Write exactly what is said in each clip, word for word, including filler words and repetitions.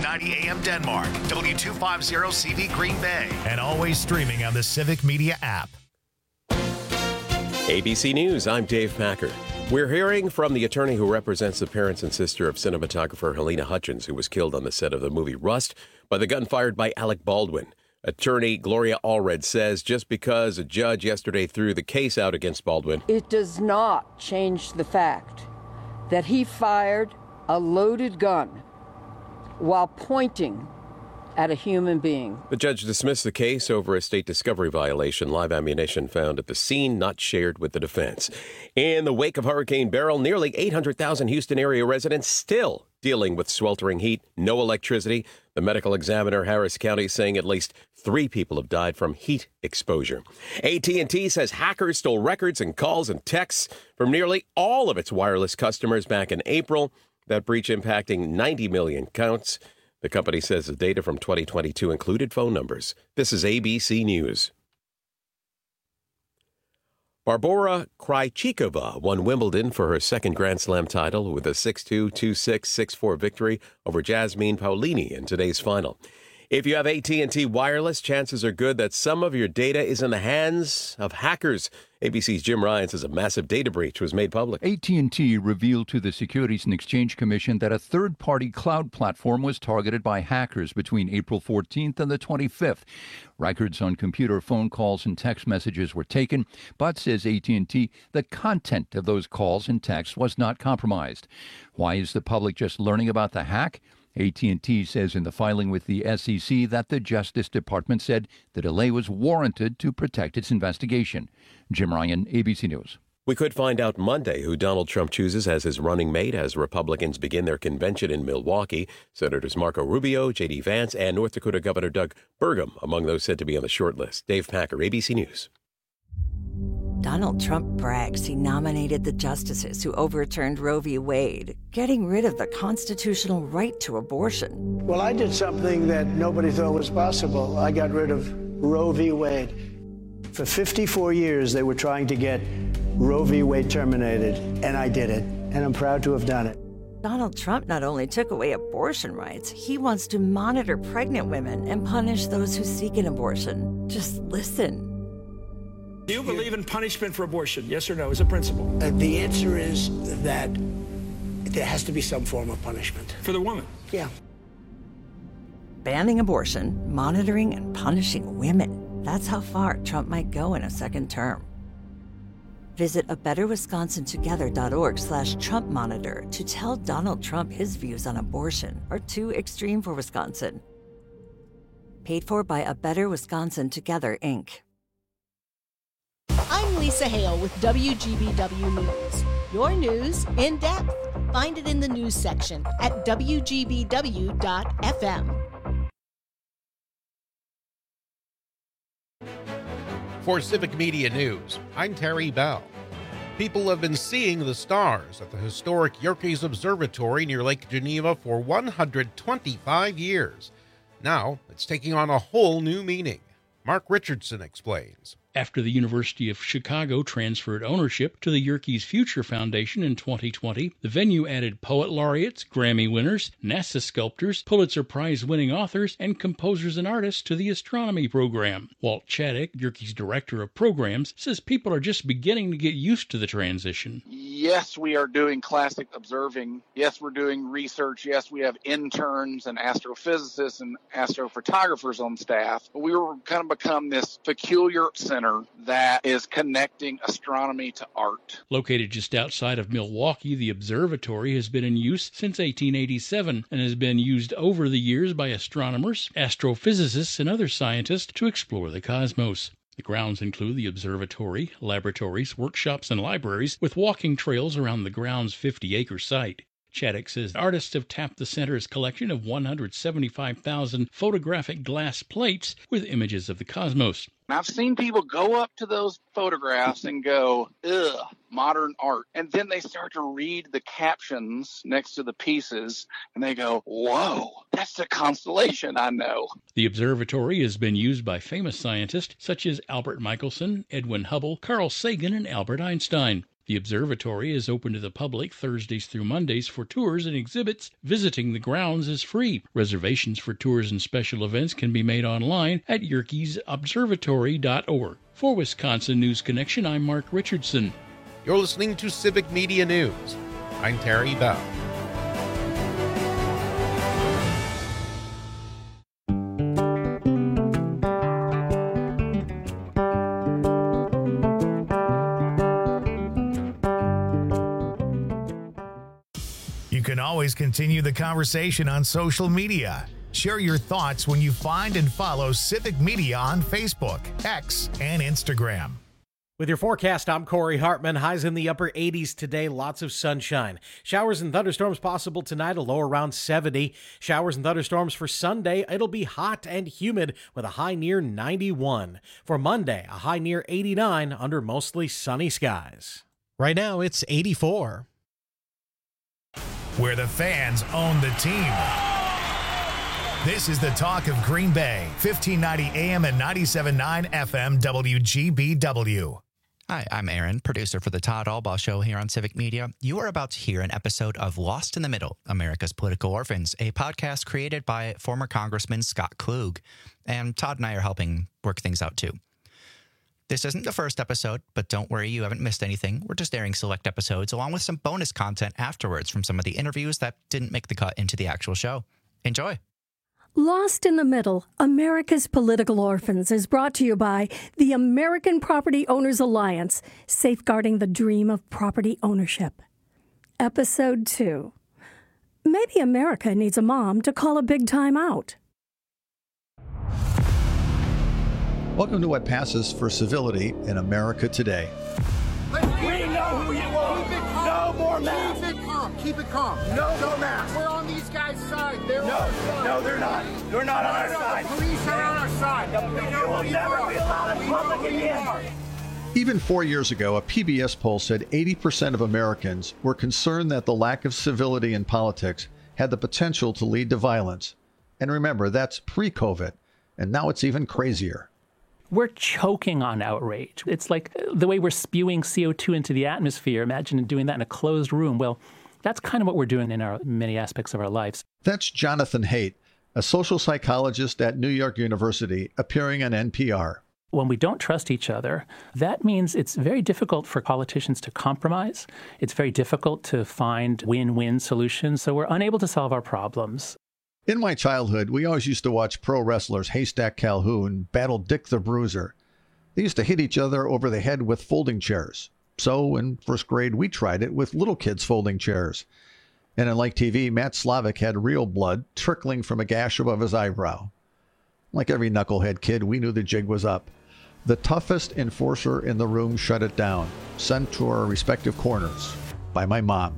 ninety A M Denmark, W two fifty C V Green Bay, and always streaming on the Civic Media app. A B C News, I'm Dave Packer. We're hearing from the attorney who represents the parents and sister of cinematographer Helena Hutchins, who was killed on the set of the movie Rust by the gun fired by Alec Baldwin. Attorney Gloria Allred says just because a judge yesterday threw the case out against Baldwin, it does not change the fact that he fired a loaded gun while pointing at a human being. The judge dismissed the case over a state discovery violation, live ammunition found at the scene not shared with the defense. In the wake of Hurricane Beryl, nearly eight hundred thousand Houston area residents still dealing with sweltering heat, no electricity. The medical examiner Harris County saying at least three people have died from heat exposure. A T and T says hackers stole records and calls and texts from nearly all of its wireless customers back in April. That breach impacting ninety million counts. The company says the data from twenty twenty-two included phone numbers. This is A B C News. Barbora Krejcikova won Wimbledon for her second Grand Slam title with a six two, two six, six four victory over Jasmine Paolini in today's final. If you have A T and T Wireless, chances are good that some of your data is in the hands of hackers. A B C's Jim Ryan says a massive data breach was made public. A T and T revealed to the Securities and Exchange Commission that a third-party cloud platform was targeted by hackers between April fourteenth and the twenty-fifth. Records on computer phone calls and text messages were taken, but, says A T and T, the content of those calls and texts was not compromised. Why is the public just learning about the hack? A T and T says in the filing with the S E C that the Justice Department said the delay was warranted to protect its investigation. Jim Ryan, A B C News. We could find out Monday who Donald Trump chooses as his running mate as Republicans begin their convention in Milwaukee. Senators Marco Rubio, J D. Vance, and North Dakota Governor Doug Burgum among those said to be on the short list. Dave Packer, A B C News. Donald Trump brags he nominated the justices who overturned Roe v. Wade, getting rid of the constitutional right to abortion. Well, I did something that nobody thought was possible. I got rid of Roe v. Wade. For fifty-four years, they were trying to get Roe v. Wade terminated, and I did it, and I'm proud to have done it. Donald Trump not only took away abortion rights, he wants to monitor pregnant women and punish those who seek an abortion. Just listen. Do you believe in punishment for abortion? Yes or no, as a principle? Uh, the answer is that there has to be some form of punishment. For the woman? Yeah. Banning abortion, monitoring and punishing women. That's how far Trump might go in a second term. Visit a better wisconsin together dot org slash Trump monitor to tell Donald Trump his views on abortion are too extreme for Wisconsin. Paid for by A Better Wisconsin Together, Incorporated. I'm Lisa Hale with W G B W News. Your news in depth. Find it in the news section at W G B W dot F M. For Civic Media News, I'm Terry Bell. People have been seeing the stars at the historic Yerkes Observatory near Lake Geneva for one hundred twenty-five years. Now, it's taking on a whole new meaning. Mark Richardson explains. After the University of Chicago transferred ownership to the Yerkes Future Foundation in twenty twenty, the venue added poet laureates, Grammy winners, NASA sculptors, Pulitzer Prize-winning authors, and composers and artists to the astronomy program. Walt Chaddick, Yerkes Director of Programs, says people are just beginning to get used to the transition. Yes, we are doing classic observing. Yes, we're doing research. Yes, we have interns and astrophysicists and astrophotographers on staff. But we were kind of become this peculiar center that is connecting astronomy to art. Located just outside of Milwaukee, the observatory has been in use since eighteen eighty-seven and has been used over the years by astronomers, astrophysicists, and other scientists to explore the cosmos. The grounds include the observatory, laboratories, workshops, and libraries, with walking trails around the ground's fifty-acre site. Chaddick says artists have tapped the center's collection of one hundred seventy-five thousand photographic glass plates with images of the cosmos. I've seen people go up to those photographs and go, ugh, modern art. And then they start to read the captions next to the pieces, and they go, whoa, that's a constellation I know. The observatory has been used by famous scientists such as Albert Michelson, Edwin Hubble, Carl Sagan, and Albert Einstein. The observatory is open to the public Thursdays through Mondays for tours and exhibits. Visiting the grounds is free. Reservations for tours and special events can be made online at yerkes observatory dot org. For Wisconsin News Connection, I'm Mark Richardson. You're listening to Civic Media News. I'm Terry Bell. You can always continue the conversation on social media. Share your thoughts when you find and follow Civic Media on Facebook, X, and Instagram. With your forecast, I'm Corey Hartman. Highs in the upper eighties today, lots of sunshine. Showers and thunderstorms possible tonight, a low around seventy. Showers and thunderstorms for Sunday, it'll be hot and humid with a high near ninety-one. For Monday, a high near eighty-nine under mostly sunny skies. Right now, it's eighty-four. Where the fans own the team. This is the talk of Green Bay, fifteen ninety A M and ninety-seven point nine F M W G B W. Hi, I'm Aaron, producer for the Todd Albaugh Show here on Civic Media. You are about to hear an episode of Lost in the Middle, America's Political Orphans, a podcast created by former Congressman Scott Klug. And Todd and I are helping work things out too. This isn't the first episode, but don't worry, you haven't missed anything. We're just airing select episodes along with some bonus content afterwards from some of the interviews that didn't make the cut into the actual show. Enjoy. Lost in the Middle, America's Political Orphans is brought to you by the American Property Owners Alliance, safeguarding the dream of property ownership. Episode two. Maybe America needs a mom to call a big time out. Welcome to what passes for civility in America today. We know who you are. Keep it calm. No more masks. Keep it calm. Keep it calm. No, no masks. We're on these guys' side. They're no, on our side. No, they're not. They're not no, on our no, side. The police are on our side. No, we know will never are. Be allowed in public again. Even four years ago, a P B S poll said eighty percent of Americans were concerned that the lack of civility in politics had the potential to lead to violence. And remember, that's pre-COVID. And now it's even crazier. We're choking on outrage. It's like the way we're spewing C O two into the atmosphere. Imagine doing that in a closed room. Well, that's kind of what we're doing in our many aspects of our lives. That's Jonathan Haidt, a social psychologist at New York University, appearing on N P R. When we don't trust each other, that means it's very difficult for politicians to compromise. It's very difficult to find win-win solutions. So we're unable to solve our problems. In my childhood, we always used to watch pro wrestlers Haystack Calhoun battle Dick the Bruiser. They used to hit each other over the head with folding chairs. So in first grade, we tried it with little kids' folding chairs. And unlike T V, Matt Slavic had real blood trickling from a gash above his eyebrow. Like every knucklehead kid, we knew the jig was up. The toughest enforcer in the room shut it down, sent to our respective corners by my mom.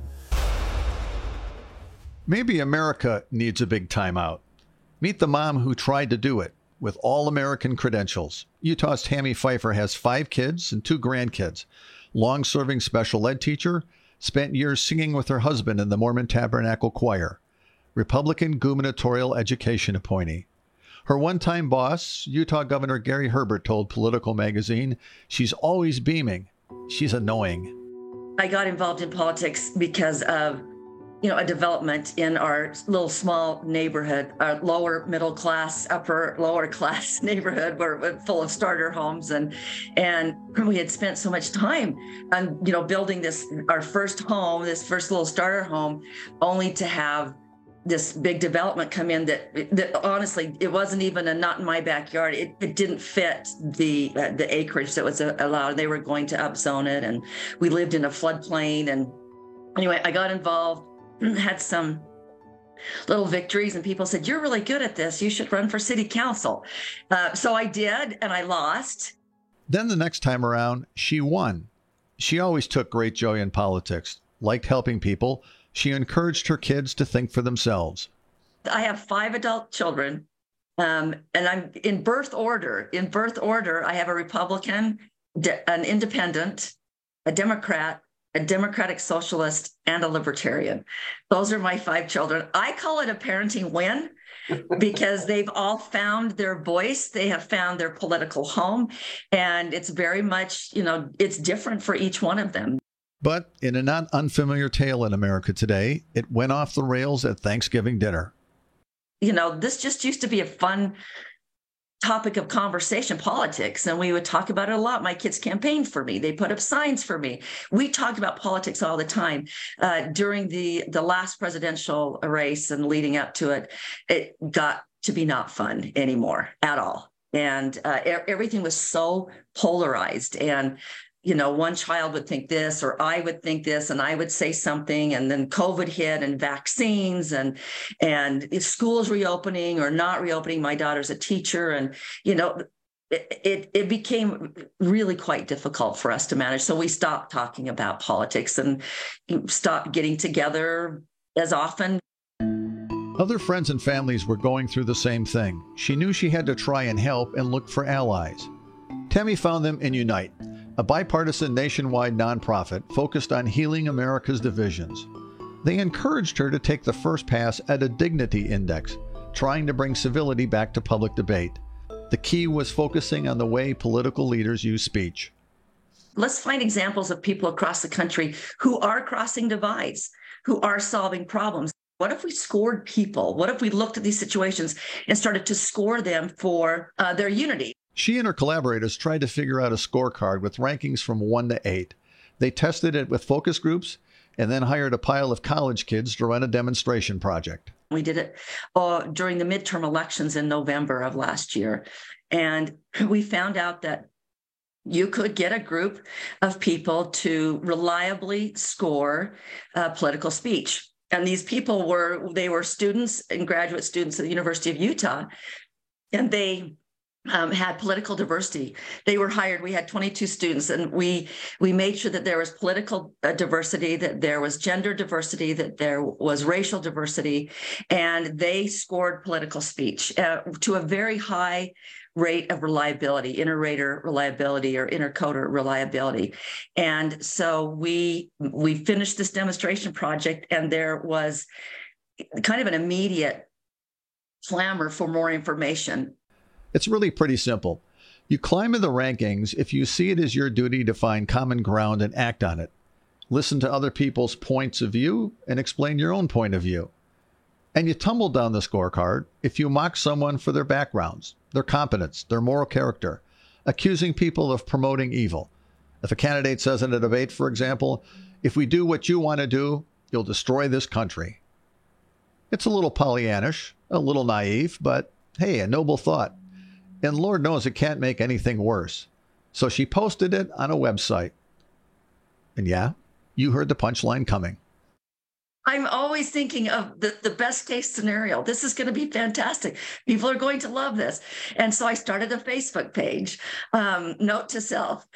Maybe America needs a big timeout. Meet the mom who tried to do it with all American credentials. Utah's Tammy Pfeiffer has five kids and two grandkids. Long-serving special ed teacher, spent years singing with her husband in the Mormon Tabernacle Choir. Republican gubernatorial education appointee. Her one-time boss, Utah Governor Gary Herbert, told Political Magazine, she's always beaming. She's annoying. I got involved in politics because of you know, a development in our little small neighborhood, our lower middle class, upper lower class neighborhood, where we're full of starter homes, and and we had spent so much time on you know building this our first home, this first little starter home, only to have this big development come in that, that honestly it wasn't even a not in my backyard. It, it didn't fit the uh, the acreage that was allowed. They were going to upzone it, and we lived in a floodplain. And anyway, I got involved. Had some little victories, and people said, you're really good at this. You should run for city council. Uh, so I did, and I lost. Then the next time around, she won. She always took great joy in politics, liked helping people. She encouraged her kids to think for themselves. I have five adult children, um, and I'm in birth order. In birth order, I have a Republican, an independent, a Democrat, a Democratic Socialist, and a Libertarian. Those are my five children. I call it a parenting win because they've all found their voice. They have found their political home. And it's very much, you know, it's different for each one of them. But in a not unfamiliar tale in America today, it went off the rails at Thanksgiving dinner. You know, this just used to be a fun topic of conversation, politics, and we would talk about it a lot. My kids campaigned for me. They put up signs for me. We talked about politics all the time. Uh, during the, the last presidential race and leading up to it, it got to be not fun anymore at all. And uh, everything was so polarized. And you know, one child would think this, or I would think this, and I would say something, and then COVID hit, and vaccines, and and if schools reopening or not reopening. My daughter's a teacher, and you know, it, it it became really quite difficult for us to manage. So we stopped talking about politics and stopped getting together as often. Other friends and families were going through the same thing. She knew she had to try and help and look for allies. Tammy found them in Unite, a bipartisan nationwide nonprofit focused on healing America's divisions. They encouraged her to take the first pass at a dignity index, trying to bring civility back to public debate. The key was focusing on the way political leaders use speech. Let's find examples of people across the country who are crossing divides, who are solving problems. What if we scored people? What if we looked at these situations and started to score them for uh, their unity? She and her collaborators tried to figure out a scorecard with rankings from one to eight. They tested it with focus groups and then hired a pile of college kids to run a demonstration project. We did it uh, during the midterm elections in November of last year. And we found out that you could get a group of people to reliably score uh, political speech. And these people were, they were students and graduate students at the University of Utah. And they Um, had political diversity. They were hired. We had twenty-two students, and we we made sure that there was political uh, diversity, that there was gender diversity, that there was racial diversity, and they scored political speech uh, to a very high rate of reliability, inter-rater reliability or intercoder reliability. And so we we finished this demonstration project, and there was kind of an immediate clamor for more information. It's really pretty simple. You climb in the rankings if you see it as your duty to find common ground and act on it. Listen to other people's points of view and explain your own point of view. And you tumble down the scorecard if you mock someone for their backgrounds, their competence, their moral character, accusing people of promoting evil. If a candidate says in a debate, for example, if we do what you want to do, you'll destroy this country. It's a little Pollyannish, a little naive, but hey, a noble thought. And Lord knows it can't make anything worse. So she posted it on a website. And yeah, you heard the punchline coming. I'm always thinking of the, the best case scenario. This is going to be fantastic. People are going to love this. And so I started a Facebook page. Um, note to self,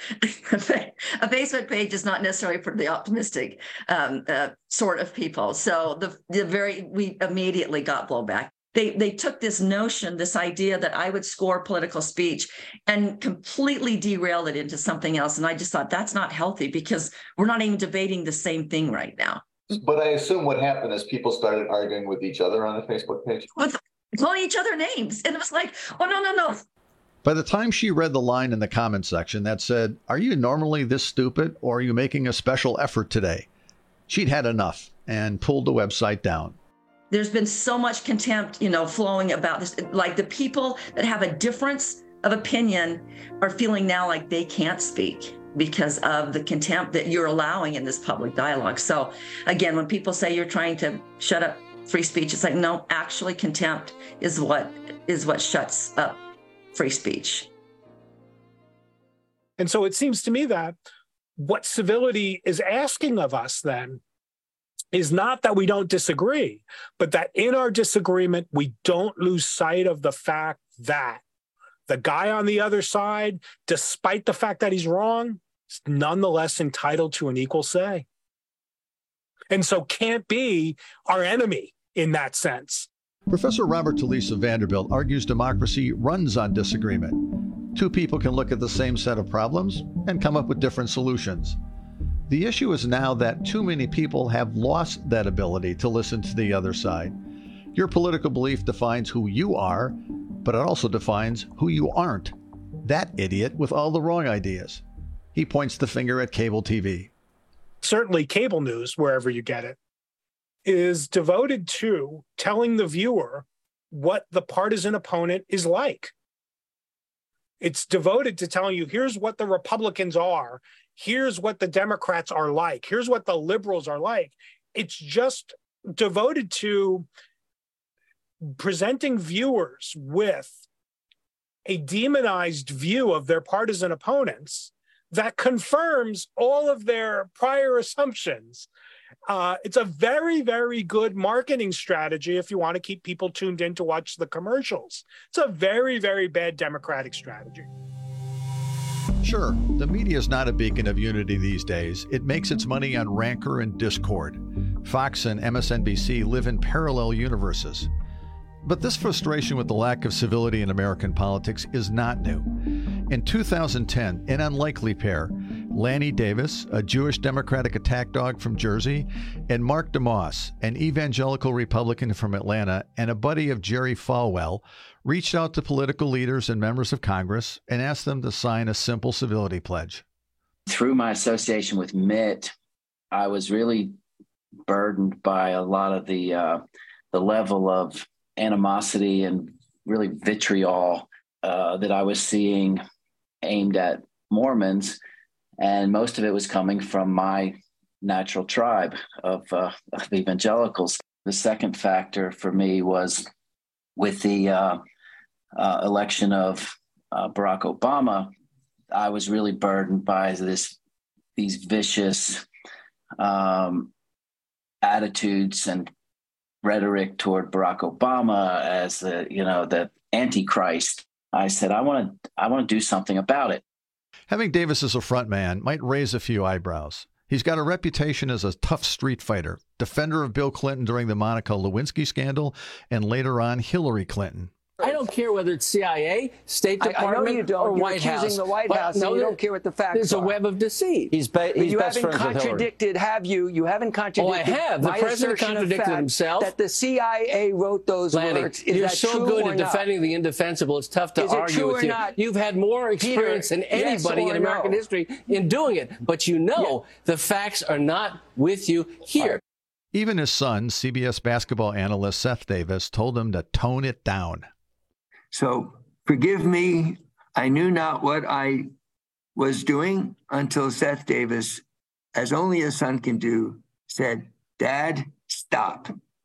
a Facebook page is not necessarily for the optimistic um, uh, sort of people. So the, the very, we immediately got blowback. They they took this notion, this idea that I would score political speech and completely derailed it into something else. And I just thought that's not healthy because we're not even debating the same thing right now. But I assume what happened is people started arguing with each other on the Facebook page. With calling each other names. And it was like, oh, no, no, no. By the time she read the line in the comment section that said, "Are you normally this stupid, or are you making a special effort today?" she'd had enough and pulled the website down. There's been so much contempt, you know, flowing about this. Like the people that have a difference of opinion are feeling now like they can't speak because of the contempt that you're allowing in this public dialogue. So again, when people say you're trying to shut up free speech, it's like, no, actually contempt is what is what shuts up free speech. And so it seems to me that what civility is asking of us then is not that we don't disagree, but that in our disagreement, we don't lose sight of the fact that the guy on the other side, despite the fact that he's wrong, is nonetheless entitled to an equal say. And so can't be our enemy in that sense. Professor Robert Talisse of Vanderbilt argues democracy runs on disagreement. Two people can look at the same set of problems and come up with different solutions. The issue is now that too many people have lost that ability to listen to the other side. Your political belief defines who you are, but it also defines who you aren't. That idiot with all the wrong ideas. He points the finger at cable T V. certainly cable news, wherever you get it, is devoted to telling the viewer what the partisan opponent is like. It's devoted to telling you, here's what the Republicans are, here's what the Democrats are like, here's what the liberals are like. It's just devoted to presenting viewers with a demonized view of their partisan opponents that confirms all of their prior assumptions. Uh, it's a very, very good marketing strategy if you want to keep people tuned in to watch the commercials. It's a very, very bad Democratic strategy. Sure, the media is not a beacon of unity these days. It makes its money on rancor and discord. Fox and M S N B C live in parallel universes. But this frustration with the lack of civility in American politics is not new. In two thousand ten, an unlikely pair, Lanny Davis, a Jewish Democratic attack dog from Jersey, and Mark DeMoss, an evangelical Republican from Atlanta and a buddy of Jerry Falwell, reached out to political leaders and members of Congress and asked them to sign a simple civility pledge. Through my association with Mitt, I was really burdened by a lot of the uh, the level of animosity and really vitriol uh, that I was seeing aimed at Mormons. And most of it was coming from my natural tribe of, uh, of evangelicals. The second factor for me was with the uh, uh, election of uh, Barack Obama, I was really burdened by this these vicious um, attitudes and rhetoric toward Barack Obama as the, you know, the Antichrist. I said, I want to, I want to do something about it. Having Davis as a front man might raise a few eyebrows. He's got a reputation as a tough street fighter, defender of Bill Clinton during the Monica Lewinsky scandal, and later on Hillary Clinton. I don't care whether it's C I A, State Department, I know you don't. or You're White accusing House. the White But House, no, and you don't care what the facts there's are. There's a web of deceit. He's, ba- he's you haven't contradicted, have you? You haven't contradicted. Oh, I have. The my president contradicted fact himself. That the C I A wrote those Lanny, words. Is you're that so true good or at not? defending the indefensible. It's tough to Is it argue true with or you. not? You've had more experience Peter, than anybody yes in American no? history in doing it. But you know yeah. the facts are not with you here. Even his son, C B S basketball analyst Seth Davis, told him to tone it down. So forgive me. I knew not what I was doing until Seth Davis, as only a son can do, said, Dad, stop.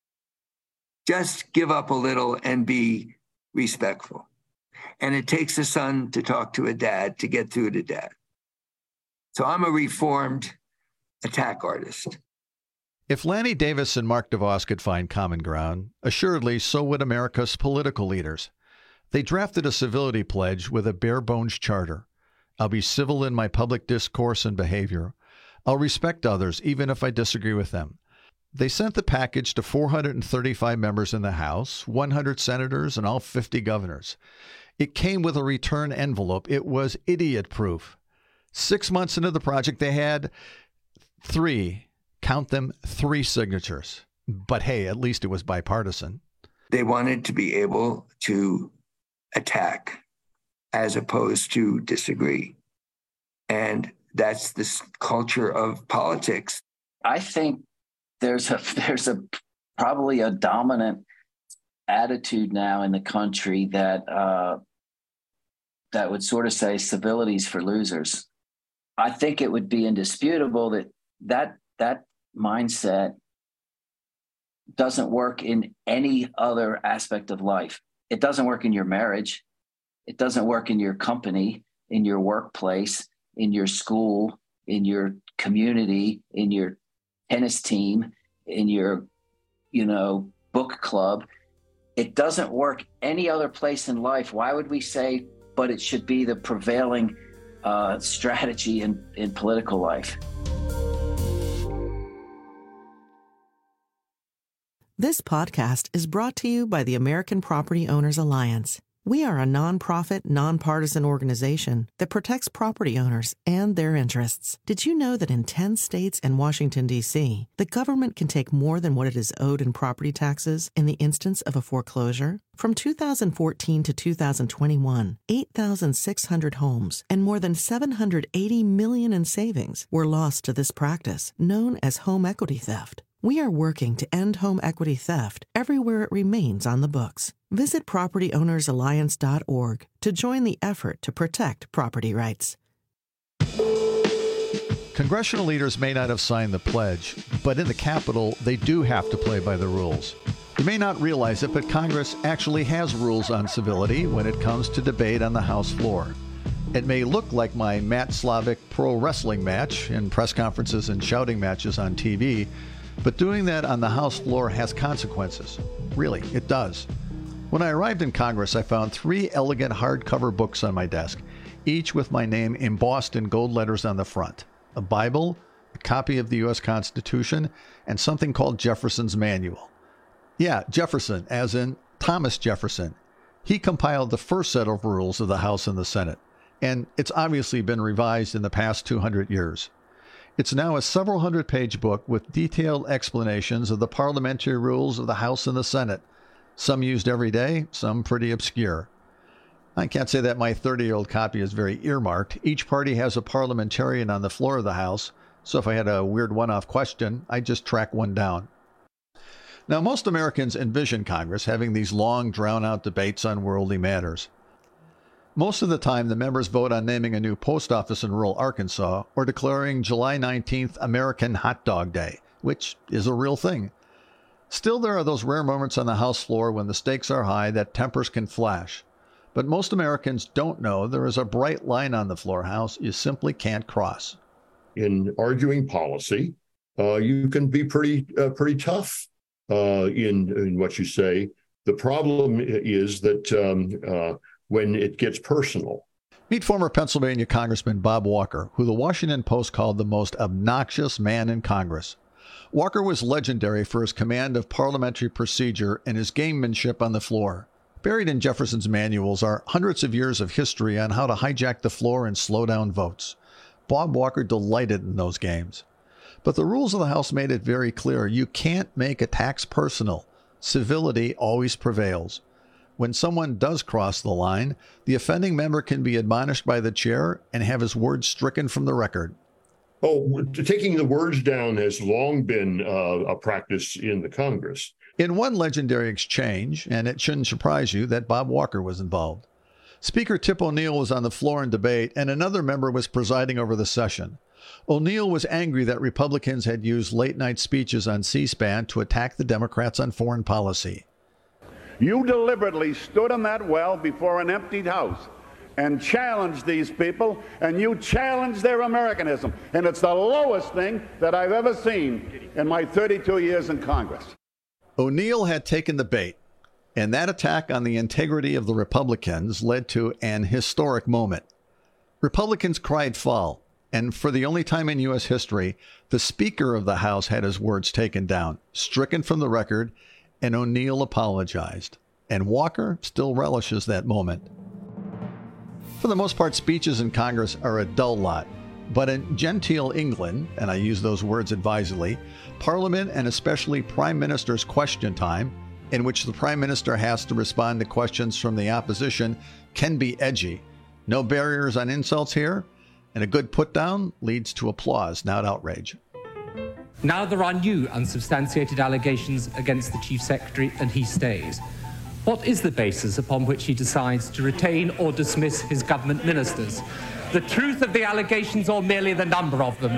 Just give up a little and be respectful. And it takes a son to talk to a dad to get through to dad. So I'm a reformed attack artist. If Lanny Davis and Mark DeVos could find common ground, assuredly so would America's political leaders. They drafted a civility pledge with a bare-bones charter. I'll be civil in my public discourse and behavior. I'll respect others, even if I disagree with them. They sent the package to four hundred thirty-five members in the House, one hundred senators, and all fifty governors. It came with a return envelope. It was idiot-proof. Six months into the project, they had three, count them, three signatures. But hey, at least it was bipartisan. They wanted to be able to attack as opposed to disagree. And that's this culture of politics. I think there's a there's a probably a dominant attitude now in the country that uh, that would sort of say civility's for losers. I think it would be indisputable that that that mindset doesn't work in any other aspect of life. It doesn't work in your marriage. It doesn't work in your company, in your workplace, in your school, in your community, in your tennis team, in your, you know, book club. It doesn't work any other place in life. Why would we say, but it should be the prevailing uh, strategy in, in political life? This podcast is brought to you by the American Property Owners Alliance. We are a nonprofit, nonpartisan organization that protects property owners and their interests. Did you know that in ten states and Washington, D C, the government can take more than what it is owed in property taxes in the instance of a foreclosure? From two thousand fourteen to two thousand twenty-one, eight thousand six hundred homes and more than seven hundred eighty million dollars in savings were lost to this practice, known as home equity theft. We are working to end home equity theft everywhere it remains on the books. Visit property owners alliance dot org to join the effort to protect property rights. Congressional leaders may not have signed the pledge, but in the Capitol, they do have to play by the rules. You may not realize it, but Congress actually has rules on civility when it comes to debate on the House floor. It may look like my Matt Slavic pro wrestling match in press conferences and shouting matches on T V, but doing that on the House floor has consequences. Really, it does. When I arrived in Congress, I found three elegant hardcover books on my desk, each with my name embossed in gold letters on the front. A Bible, a copy of the U S Constitution, and something called Jefferson's Manual. Yeah, Jefferson, as in Thomas Jefferson. He compiled the first set of rules of the House and the Senate, and it's obviously been revised in the past two hundred years. It's now a several hundred page book with detailed explanations of the parliamentary rules of the House and the Senate, some used every day, some pretty obscure. I can't say that my thirty-year-old copy is very earmarked. Each party has a parliamentarian on the floor of the House, so if I had a weird one-off question, I'd just track one down. Now, most Americans envision Congress having these long, drawn-out debates on worldly matters. Most of the time, the members vote on naming a new post office in rural Arkansas or declaring July nineteenth American Hot Dog Day, which is a real thing. Still, there are those rare moments on the House floor when the stakes are high that tempers can flash. But most Americans don't know there is a bright line on the floor, House, you simply can't cross. In arguing policy, uh, you can be pretty uh, pretty tough uh, in, in what you say. The problem is that um, uh, when it gets personal. Meet former Pennsylvania Congressman Bob Walker, who the Washington Post called the most obnoxious man in Congress. Walker was legendary for his command of parliamentary procedure and his gamemanship on the floor. Buried in Jefferson's manuals are hundreds of years of history on how to hijack the floor and slow down votes. Bob Walker delighted in those games. But the rules of the House made it very clear you can't make attacks personal. Civility always prevails. When someone does cross the line, the offending member can be admonished by the chair and have his words stricken from the record. Oh, taking the words down has long been uh, a practice in the Congress. In one legendary exchange, and it shouldn't surprise you that Bob Walker was involved. Speaker Tip O'Neill was on the floor in debate, and another member was presiding over the session. O'Neill was angry that Republicans had used late-night speeches on C-SPAN to attack the Democrats on foreign policy. You deliberately stood in that well before an emptied house and challenged these people, and you challenged their Americanism. And it's the lowest thing that I've ever seen in my thirty-two years in Congress. O'Neill had taken the bait, and that attack on the integrity of the Republicans led to an historic moment. Republicans cried foul, and for the only time in U S history, the Speaker of the House had his words taken down, stricken from the record, and O'Neill apologized. And Walker still relishes that moment. For the most part, speeches in Congress are a dull lot. But in genteel England, and I use those words advisedly, Parliament and especially Prime Minister's question time, in which the Prime Minister has to respond to questions from the opposition, can be edgy. No barriers on insults here, and a good put-down leads to applause, not outrage. Now there are new unsubstantiated allegations against the Chief Secretary, and he stays. What is the basis upon which he decides to retain or dismiss his government ministers? The truth of the allegations or merely the number of them?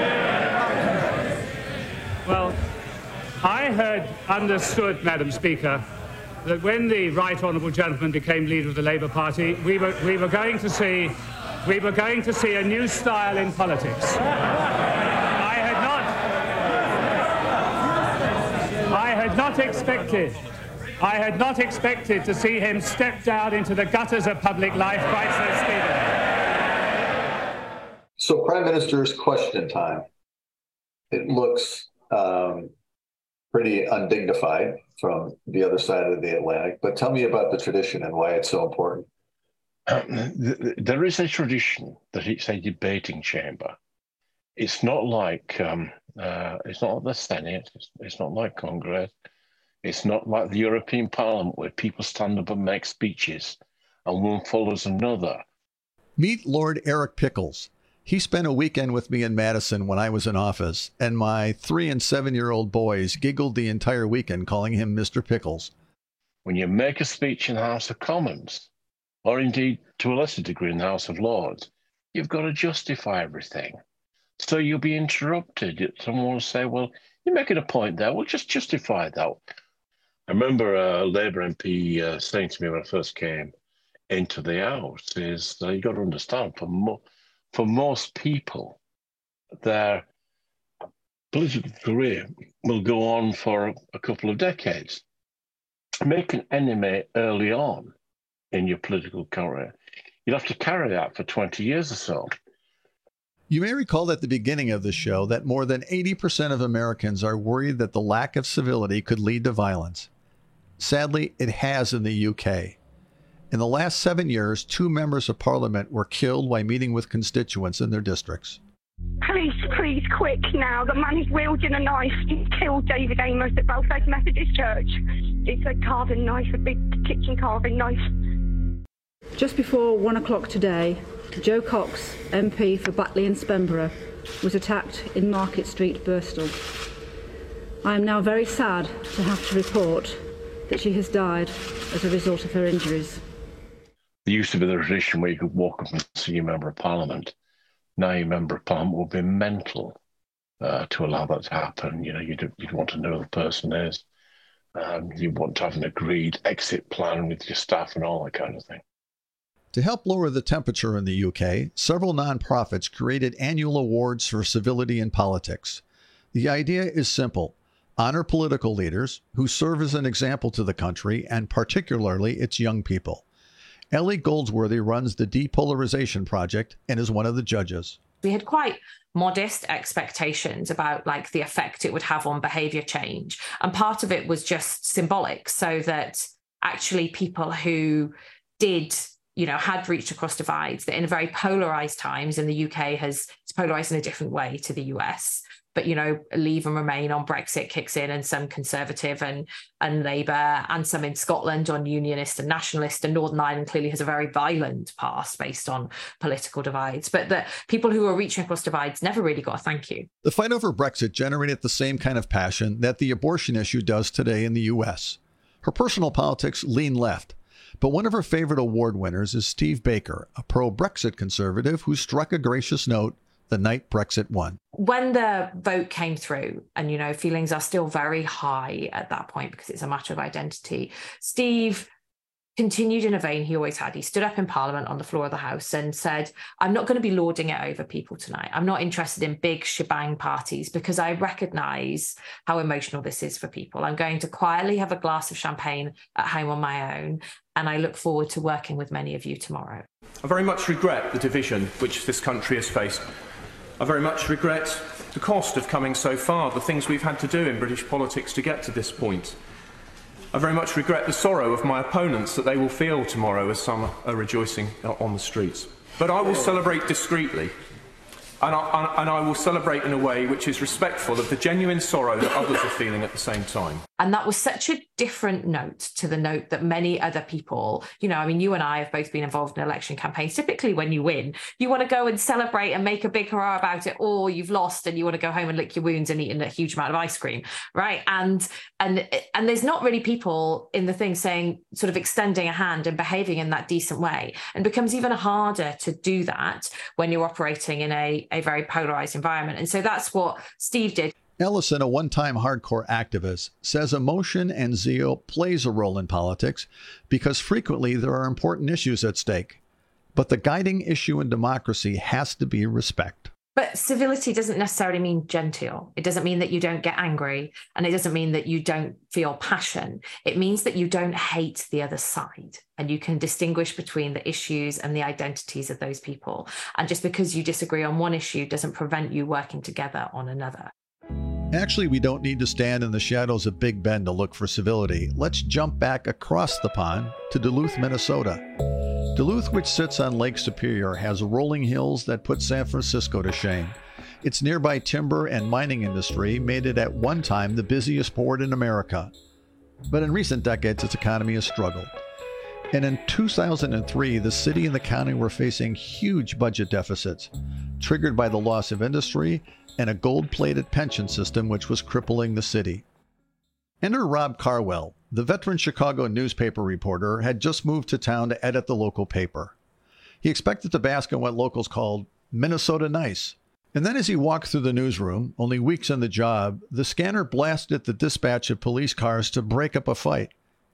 Well, I had understood, Madam Speaker, that when the Right Honourable Gentleman became leader of the Labour Party, we were, we were going to see we were going to see a new style in politics. I had not I had not expected I had not expected to see him step down into the gutters of public life quite so speedily. So Prime Minister's question time. It looks um, pretty undignified from the other side of the Atlantic. But tell me about the tradition and why it's so important. Um, there is a tradition that it's a debating chamber. It's not like um, uh, it's not like the Senate. It's, it's not like Congress. It's not like the European Parliament where people stand up and make speeches and one follows another. Meet Lord Eric Pickles. He spent a weekend with me in Madison when I was in office, and my three and seven-year-old boys giggled the entire weekend calling him Mister Pickles. When you make a speech in the House of Commons, or indeed to a lesser degree in the House of Lords, you've got to justify everything. So you'll be interrupted. Someone will say, well, you're making a point there. Well, just justify that. I remember a Labour M P uh, saying to me when I first came into the House is uh, you got to understand, for, mo- for most people, their political career will go on for a couple of decades. Make an enemy early on in your political career, you'd have to carry that for twenty years or so. You may recall at the beginning of the show that more than eighty percent of Americans are worried that the lack of civility could lead to violence. Sadly, it has in the U K. In the last seven years, two members of parliament were killed while meeting with constituents in their districts. Please, please, quick now. The man is wielding a knife. He killed David Amos at Belfast Methodist Church. It's a carving knife, a big kitchen carving knife. Just before one o'clock today, Joe Cox, M P for Batley and Spenborough, was attacked in Market Street, Birstall. I am now very sad to have to report that she has died as a result of her injuries. There used to be the tradition where you could walk up and see a member of Parliament. Now your member of Parliament will be mental uh, to allow that to happen. You know, you'd, you'd want to know who the person is. Um, you want to have an agreed exit plan with your staff and all that kind of thing. To help lower the temperature in the U K, several nonprofits created annual awards for civility in politics. The idea is simple. Honor political leaders who serve as an example to the country and particularly its young people. Ellie Goldsworthy runs the Depolarization Project and is one of the judges. We had quite modest expectations about like the effect it would have on behavior change. And part of it was just symbolic, so that actually people who did, you know, had reached across divides, that in very polarized times, and the U K has it's polarized in a different way to the U S, but, you know, Leave and Remain on Brexit kicks in, and some Conservative and, and Labour, and some in Scotland on Unionist and Nationalist, and Northern Ireland clearly has a very violent past based on political divides. But the people who are reaching across divides never really got a thank you. The fight over Brexit generated the same kind of passion that the abortion issue does today in the U S. Her personal politics lean left, but one of her favorite award winners is Steve Baker, a pro-Brexit conservative who struck a gracious note the night Brexit won. When the vote came through, and, you know, feelings are still very high at that point because it's a matter of identity, Steve continued in a vein he always had. He stood up in Parliament on the floor of the House and said, I'm not going to be lording it over people tonight. I'm not interested in big shebang parties because I recognise how emotional this is for people. I'm going to quietly have a glass of champagne at home on my own, and I look forward to working with many of you tomorrow. I very much regret the division which this country has faced. I very much regret the cost of coming so far, the things we've had to do in British politics to get to this point. I very much regret the sorrow of my opponents that they will feel tomorrow as some are rejoicing on the streets. But I will celebrate discreetly, and I, and I will celebrate in a way which is respectful of the genuine sorrow that others are feeling at the same time. And that was such a different note to the note that many other people, you know, I mean, you and I have both been involved in election campaigns. Typically when you win, you want to go and celebrate and make a big hurrah about it, or you've lost and you want to go home and lick your wounds and eat a huge amount of ice cream, right? And and and there's not really people in the thing saying, sort of extending a hand and behaving in that decent way. And it becomes even harder to do that when you're operating in a, a very polarized environment. And so that's what Steve did. Ellison, a one-time hardcore activist, says emotion and zeal plays a role in politics because frequently there are important issues at stake. But the guiding issue in democracy has to be respect. But civility doesn't necessarily mean genteel. It doesn't mean that you don't get angry, and it doesn't mean that you don't feel passion. It means that you don't hate the other side, and you can distinguish between the issues and the identities of those people. And just because you disagree on one issue doesn't prevent you working together on another. Actually, we don't need to stand in the shadows of Big Ben to look for civility. Let's jump back across the pond to Duluth, Minnesota. Duluth, which sits on Lake Superior, has rolling hills that put San Francisco to shame. Its nearby timber and mining industry made it at one time the busiest port in America. But in recent decades, its economy has struggled. And in two thousand three, the city and the county were facing huge budget deficits, triggered by the loss of industry and a gold-plated pension system which was crippling the city. Enter Rob Carwell. The veteran Chicago newspaper reporter had just moved to town to edit the local paper. He expected to bask in what locals called Minnesota nice. And then as he walked through the newsroom, only weeks on the job, the scanner blasted the dispatch of police cars to break up a fight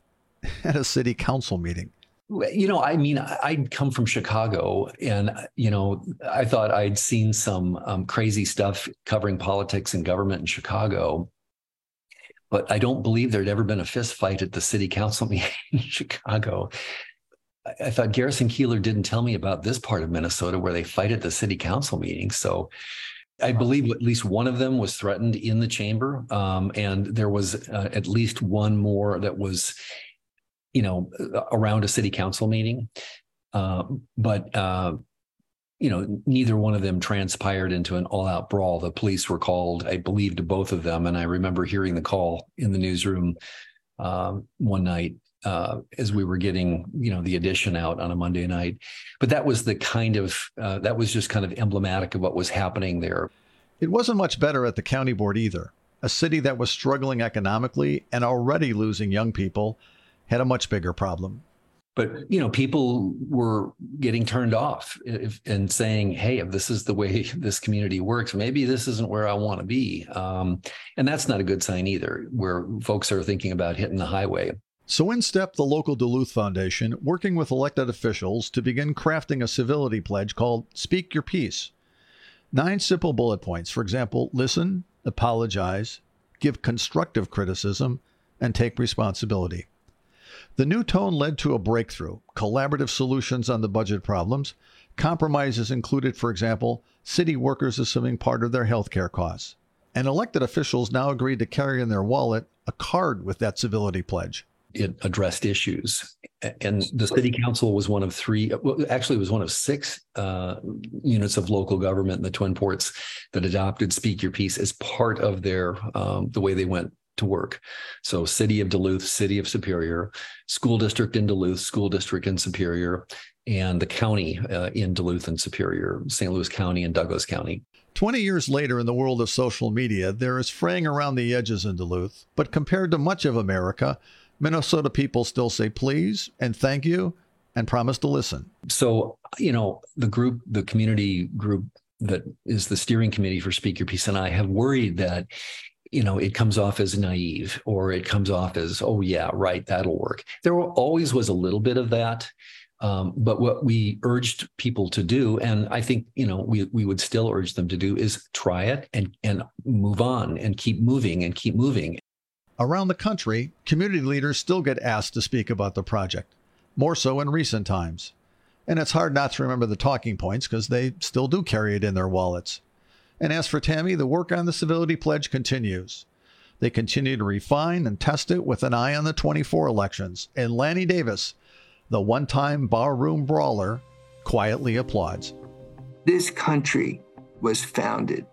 at a city council meeting. You know, I mean, I'd come from Chicago and, you know, I thought I'd seen some um, crazy stuff covering politics and government in Chicago. But I don't believe there'd ever been a fist fight at the city council meeting in Chicago. I, I thought Garrison Keillor didn't tell me about this part of Minnesota where they fight at the city council meeting. So I believe at least one of them was threatened in the chamber. Um, and there was uh, at least one more that was, you know, around a city council meeting. Uh, but, uh, you know, neither one of them transpired into an all-out brawl. The police were called, I believe, to both of them. And I remember hearing the call in the newsroom um, one night uh, as we were getting, you know, the edition out on a Monday night. But that was the kind of, uh, that was just kind of emblematic of what was happening there. It wasn't much better at the county board either. A city that was struggling economically and already losing young people had a much bigger problem. But, you know, people were getting turned off if, and saying, hey, if this is the way this community works, maybe this isn't where I want to be. Um, and that's not a good sign either, where folks are thinking about hitting the highway. So in stepped the local Duluth Foundation, working with elected officials to begin crafting a civility pledge called Speak Your Piece. Nine simple bullet points. For example, listen, apologize, give constructive criticism, and take responsibility. The new tone led to a breakthrough, collaborative solutions on the budget problems. Compromises included, for example, city workers assuming part of their health care costs. And elected officials now agreed to carry in their wallet a card with that civility pledge. It addressed issues. And the city council was one of three, well, actually it was one of six uh, units of local government in the Twin Ports that adopted Speak Your Piece as part of their, um, the way they went to work. So City of Duluth, City of Superior, School District in Duluth, School District in Superior, and the county uh, in Duluth and Superior, Saint Louis County and Douglas County. twenty years later, in the world of social media, there is fraying around the edges in Duluth. But compared to much of America, Minnesota people still say please and thank you and promise to listen. So, you know, the group, the community group that is the steering committee for Speak Your Piece and I have worried that, you know, it comes off as naive or it comes off as, oh, yeah, right, that'll work. There always was a little bit of that. Um, but what we urged people to do, and I think, you know, we we would still urge them to do, is try it and, and move on and keep moving and keep moving. Around the country, community leaders still get asked to speak about the project, more so in recent times. And it's hard not to remember the talking points because they still do carry it in their wallets. And as for Tammy, the work on the Civility Pledge continues. They continue to refine and test it with an eye on the twenty-four elections. And Lanny Davis, the one-time barroom brawler, quietly applauds. This country was founded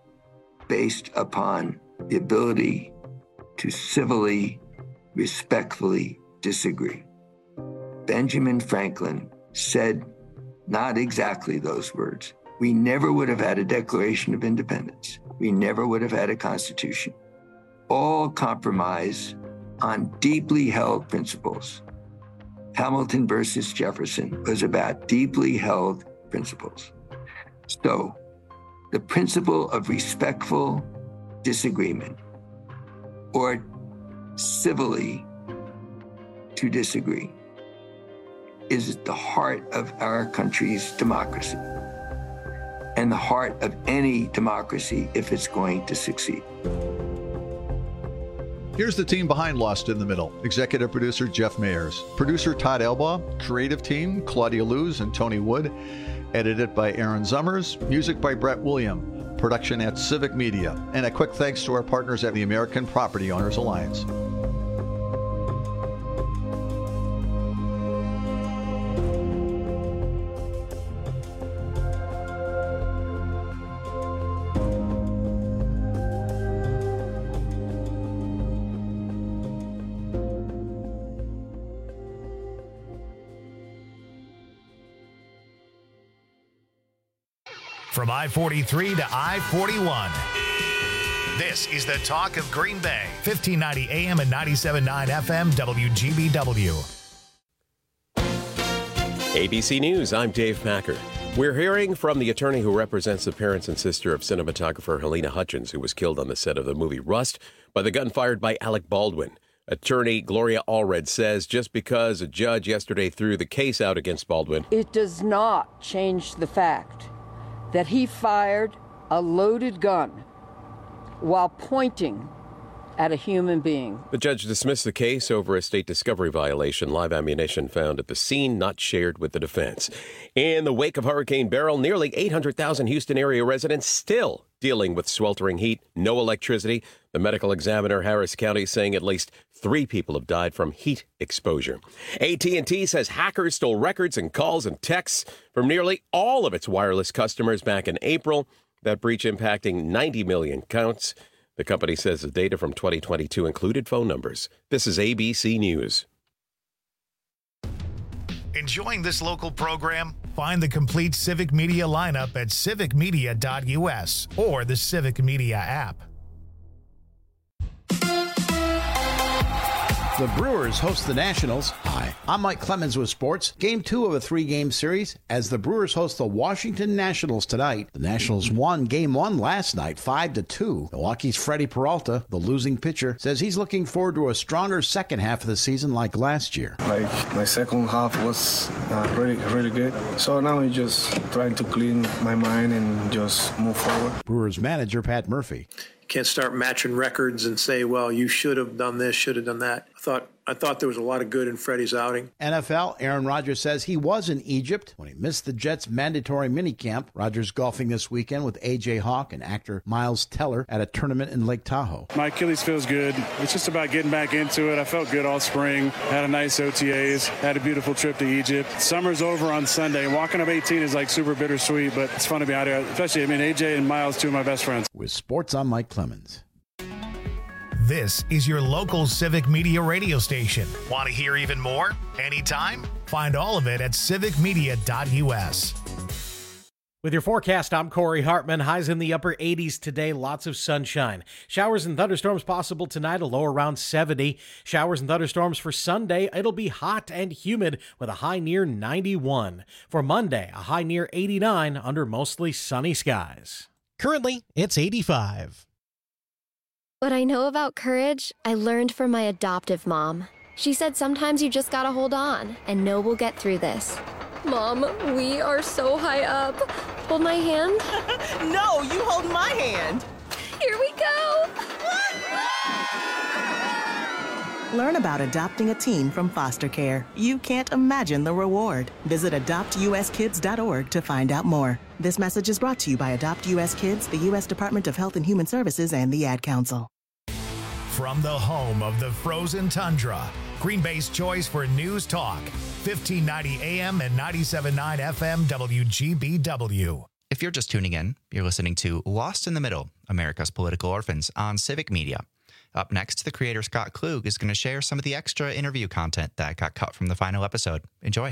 based upon the ability to civilly, respectfully disagree. Benjamin Franklin said not exactly those words. We never would have had a Declaration of Independence. We never would have had a Constitution. All compromise on deeply held principles. Hamilton versus Jefferson was about deeply held principles. So, the principle of respectful disagreement, or civilly to disagree, is at the heart of our country's democracy and the heart of any democracy if it's going to succeed. Here's the team behind Lost in the Middle. Executive producer Jeff Mayers. Producer Todd Elbaugh. Creative team Claudia Luz and Tony Wood. Edited by Aaron Zummers. Music by Brett William. production at Civic Media. And a quick thanks to our partners at the American Property Owners Alliance. From I forty-three to I forty-one. This is the talk of Green Bay. fifteen ninety A M and ninety-seven point nine F M W G B W. A B C News, I'm Dave Packer. We're hearing from the attorney who represents the parents and sister of cinematographer Helena Hutchins, who was killed on the set of the movie Rust by the gun fired by Alec Baldwin. Attorney Gloria Allred says just because a judge yesterday threw the case out against Baldwin, it does not change the fact that he fired a loaded gun while pointing at a human being. The judge dismissed the case over a state discovery violation. Live ammunition found at the scene, not shared with the defense. In the wake of Hurricane Beryl, nearly eight hundred thousand Houston area residents still dealing with sweltering heat, no electricity. The medical examiner Harris County saying at least three people have died from heat exposure. A T and T says hackers stole records and calls and texts from nearly all of its wireless customers back in April. That breach impacting ninety million counts. The company says the data from twenty twenty-two included phone numbers. This is A B C News. Enjoying this local program? Find the complete Civic Media lineup at civic media dot U S or the Civic Media app. The Brewers host the Nationals. Hi, I'm Mike Clemens with sports. Game two of a three-game series as the Brewers host the Washington Nationals tonight. The Nationals won game one last night, five to two. Milwaukee's Freddie Peralta, the losing pitcher, says he's looking forward to a stronger second half of the season like last year. Like my second half was uh, really, really good. So now I'm just trying to clean my mind and just move forward. Brewers manager Pat Murphy. Can't start matching records and say, well, you should have done this, should have done that. I thought I thought there was a lot of good in Freddie's outing. N F L, Aaron Rodgers says he was in Egypt when he missed the Jets' mandatory minicamp. Rodgers golfing this weekend with A J Hawk and actor Miles Teller at a tournament in Lake Tahoe. My Achilles feels good. It's just about getting back into it. I felt good all spring. Had a nice O T As. Had a beautiful trip to Egypt. Summer's over on Sunday. Walking up eighteen is like super bittersweet, but it's fun to be out here. Especially, I mean, A J and Miles, two of my best friends. With sports, I'm Mike Clemens. This is your local Civic Media radio station. Want to hear even more? Anytime? Find all of it at civic media dot U S. With your forecast, I'm Corey Hartman. Highs in the upper eighties today, lots of sunshine. Showers and thunderstorms possible tonight, a low around seventy. Showers and thunderstorms for Sunday, it'll be hot and humid with a high near ninety-one. For Monday, a high near eighty-nine under mostly sunny skies. Currently, it's eighty-five. What I know about courage, I learned from my adoptive mom. She said sometimes you just gotta hold on and know we'll get through this. Mom, we are so high up. Hold my hand. No, you hold my hand. Here we go. Learn about adopting a teen from foster care. You can't imagine the reward. Visit adopt u s kids dot org to find out more. This message is brought to you by Adopt U S Kids, the U S Department of Health and Human Services, and the Ad Council. From the home of the frozen tundra, Green Bay's choice for news talk, fifteen ninety A M and ninety-seven point nine F M W G B W. If you're just tuning in, you're listening to Lost in the Middle, America's Political Orphans on Civic Media. Up next, the creator Scott Klug is going to share some of the extra interview content that got cut from the final episode. Enjoy.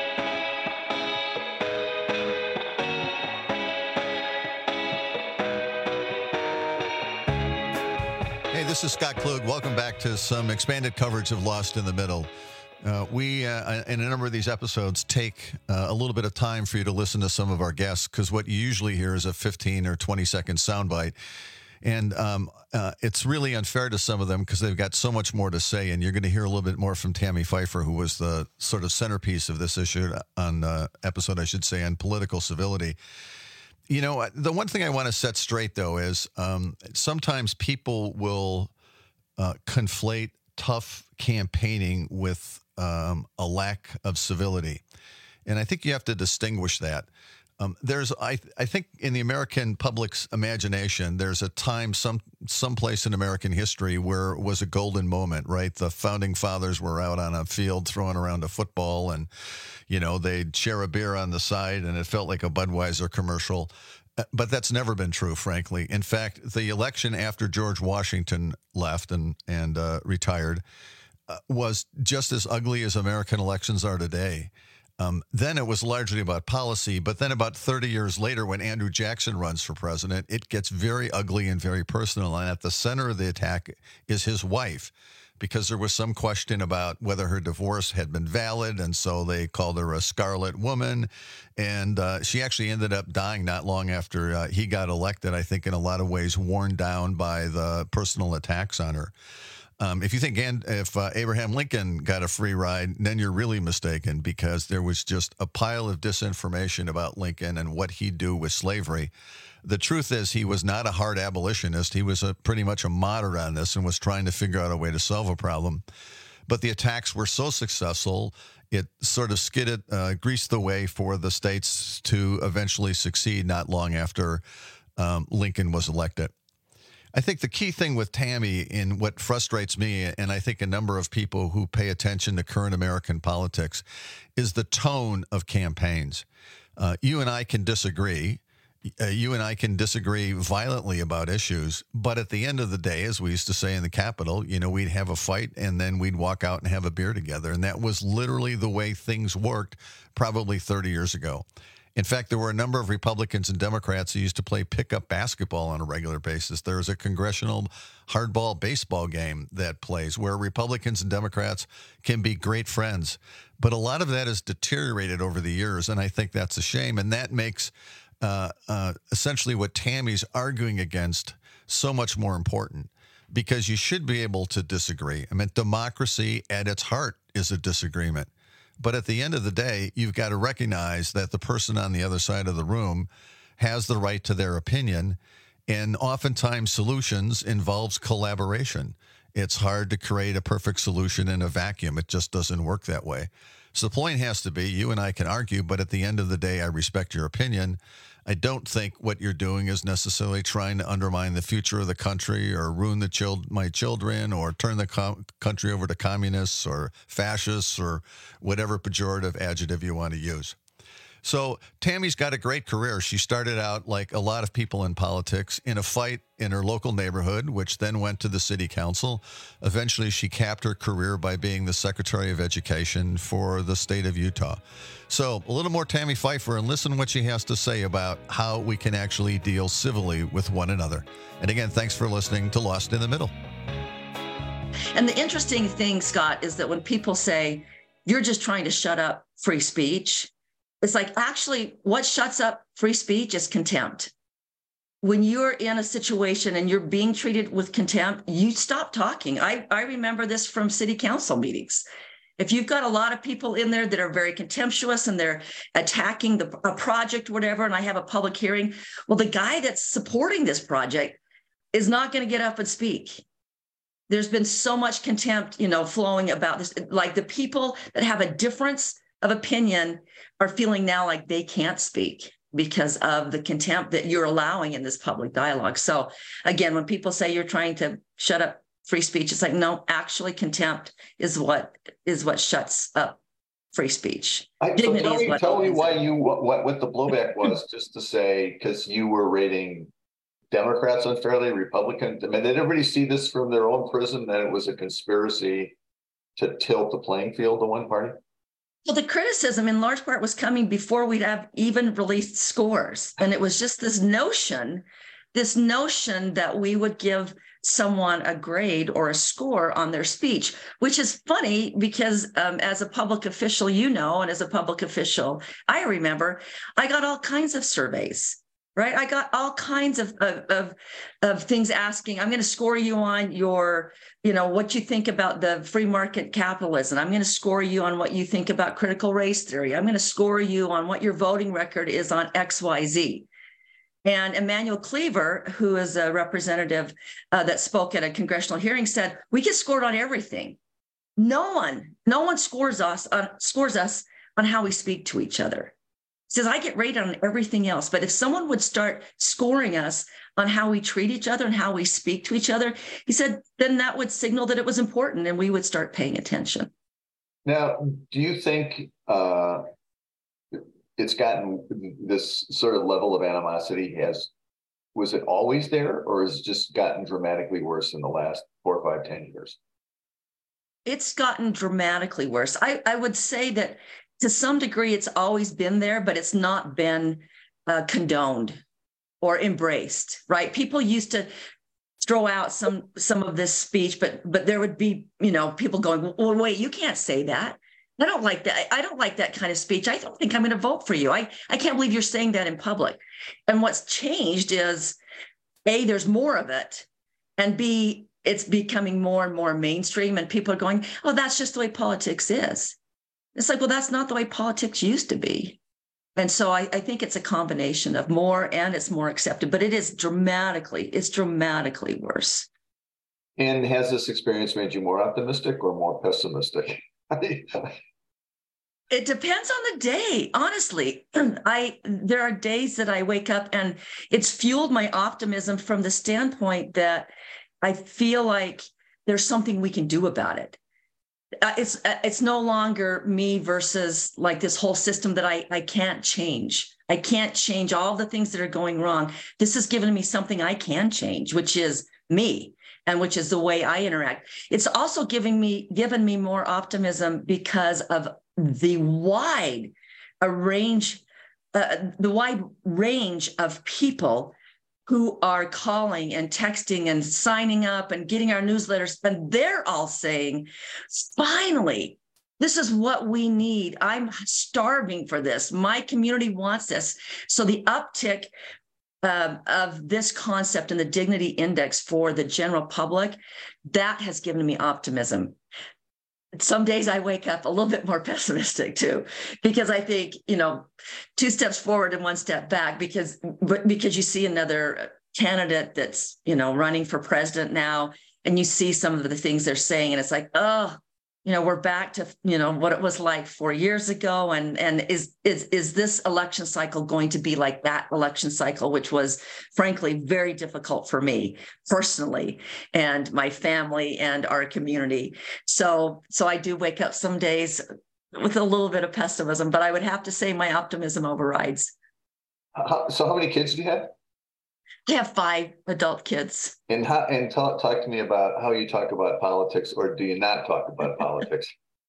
Hey, this is Scott Klug. Welcome back to some expanded coverage of Lost in the Middle. Uh, we, uh, in a number of these episodes, take uh, a little bit of time for you to listen to some of our guests, because what you usually hear is a fifteen or twenty second soundbite. And um, uh, it's really unfair to some of them because they've got so much more to say. And you're going to hear a little bit more from Tammy Pfeiffer, who was the sort of centerpiece of this issue on uh, episode, I should say, on political civility. You know, the one thing I want to set straight, though, is um, sometimes people will uh, conflate tough campaigning with um, a lack of civility. And I think you have to distinguish that. Um, there's, I, I think, in the American public's imagination, there's a time, some someplace in American history where it was a golden moment, right? The founding fathers were out on a field throwing around a football, and you know they'd share a beer on the side, and it felt like a Budweiser commercial. But that's never been true, frankly. In fact, the election after George Washington left and and uh, retired uh, was just as ugly as American elections are today. Um, then it was largely about policy, but then about thirty years later, when Andrew Jackson runs for president, it gets very ugly and very personal. And at the center of the attack is his wife, because there was some question about whether her divorce had been valid, and so they called her a scarlet woman. And uh, she actually ended up dying not long after uh, he got elected, I think in a lot of ways worn down by the personal attacks on her. Um, if you think and if uh, Abraham Lincoln got a free ride, then you're really mistaken, because there was just a pile of disinformation about Lincoln and what he'd do with slavery. The truth is he was not a hard abolitionist. He was a, pretty much a moderate on this and was trying to figure out a way to solve a problem. But the attacks were so successful, it sort of skidded, uh, greased the way for the states to eventually succeed not long after um, Lincoln was elected. I think the key thing with Tammy, in what frustrates me, and I think a number of people who pay attention to current American politics, is the tone of campaigns. Uh, you and I can disagree. Uh, you and I can disagree violently about issues, but at the end of the day, as we used to say in the Capitol, you know, we'd have a fight and then we'd walk out and have a beer together. And that was literally the way things worked probably thirty years ago. In fact, there were a number of Republicans and Democrats who used to play pickup basketball on a regular basis. There's a congressional hardball baseball game that plays where Republicans and Democrats can be great friends. But a lot of that has deteriorated over the years, and I think that's a shame. And that makes uh, uh, essentially what Tammy's arguing against so much more important, because you should be able to disagree. I mean, democracy at its heart is a disagreement. But at the end of the day, you've got to recognize that the person on the other side of the room has the right to their opinion. And oftentimes solutions involves collaboration. It's hard to create a perfect solution in a vacuum. It just doesn't work that way. So the point has to be, you and I can argue, but at the end of the day, I respect your opinion. I don't think what you're doing is necessarily trying to undermine the future of the country or ruin the chil- my children or turn the co- country over to communists or fascists or whatever pejorative adjective you want to use. So Tammy's got a great career. She started out, like a lot of people in politics, in a fight in her local neighborhood, which then went to the city council. Eventually, she capped her career by being the Secretary of Education for the state of Utah. So a little more Tammy Pfeiffer, and listen what she has to say about how we can actually deal civilly with one another. And again, thanks for listening to Lost in the Middle. And the interesting thing, Scott, is that when people say, you're just trying to shut up free speech, it's like, actually, what shuts up free speech is contempt. When you're in a situation and you're being treated with contempt, you stop talking. I, I remember this from city council meetings. If you've got a lot of people in there that are very contemptuous and they're attacking the, a project, whatever, and I have a public hearing, well, the guy that's supporting this project is not going to get up and speak. There's been so much contempt, you know, flowing about this. Like the people that have a difference of opinion are feeling now like they can't speak because of the contempt that you're allowing in this public dialogue. So again, when people say you're trying to shut up free speech, it's like, no, actually contempt is what is what shuts up free speech. I, Dignity so tell is me, what tell me why it. you what, what what the blowback was, just to say, because you were rating Democrats unfairly, Republicans. I mean, did everybody see this from their own prism that it was a conspiracy to tilt the playing field to one party? Well, the criticism in large part was coming before we'd have even released scores. And it was just this notion, this notion that we would give someone a grade or a score on their speech, which is funny because um, as a public official, you know, and as a public official, I remember I got all kinds of surveys. Right. I got all kinds of, of, of, of things asking, I'm going to score you on your, you know, what you think about the free market capitalism. I'm going to score you on what you think about critical race theory. I'm going to score you on what your voting record is on X Y Z. And Emmanuel Cleaver, who is a representative uh, that spoke at a congressional hearing, said, we get scored on everything. No one, no one scores us on, scores us on how we speak to each other. He says, I get rated on everything else. But if someone would start scoring us on how we treat each other and how we speak to each other, he said, then that would signal that it was important and we would start paying attention. Now, do you think uh, it's gotten this sort of level of animosity has, was it always there, or has it just gotten dramatically worse in the last four, five, ten years? It's gotten dramatically worse. I, I would say that to some degree, it's always been there, but it's not been uh, condoned or embraced, right? People used to throw out some some of this speech, but but there would be, you know, people going, well, wait, you can't say that. I don't like that. I don't like that kind of speech. I don't think I'm going to vote for you. I, I can't believe you're saying that in public. And what's changed is, A, there's more of it, and B, it's becoming more and more mainstream, and people are going, oh, that's just the way politics is. It's like, well, that's not the way politics used to be. And so I, I think it's a combination of more, and it's more accepted, but it is dramatically, it's dramatically worse. And has this experience made you more optimistic or more pessimistic? It depends on the day, honestly. I there are days that I wake up and it's fueled my optimism from the standpoint that I feel like there's something we can do about it. Uh, it's uh, it's no longer me versus like this whole system that I, I can't change. I can't change all the things that are going wrong. This has given me something I can change, which is me, and which is the way I interact. It's also giving me given me more optimism because of the wide a range, uh, the wide range of people who are calling and texting and signing up and getting our newsletters. And they're all saying, finally, this is what we need. I'm starving for this. My community wants this. So the uptick uh, of this concept and the dignity index for the general public, that has given me optimism. Some days I wake up a little bit more pessimistic too, because I think, you know, two steps forward and one step back, because because you see another candidate that's, you know, running for president now, and you see some of the things they're saying, and it's like, oh, you know, we're back to, you know, what it was like four years ago. And, and is, is, is this election cycle going to be like that election cycle, which was frankly very difficult for me personally and my family and our community. So, so I do wake up some days with a little bit of pessimism, but I would have to say my optimism overrides. How, so how many kids do you have? I have five adult kids. And how, and talk, talk to me about how you talk about politics, or do you not talk about politics?